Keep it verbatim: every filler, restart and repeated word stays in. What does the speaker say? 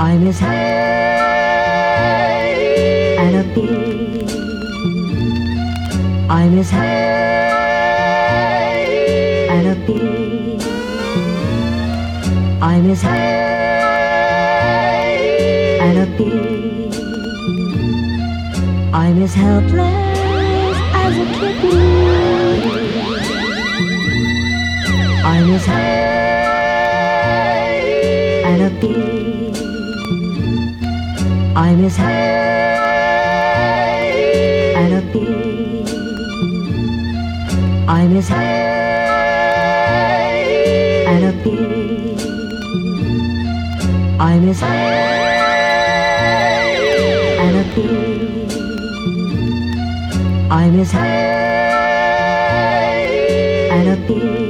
I'm as happy and a bee. I'm as happy and a bee. I'm as happy and a bee. I'm as helpless as a kitten. I'm as happy and a bee. I'm as happy and a bee. I'm as happy and a bee. I'm as happy and a bee. I'm as happy and a bee.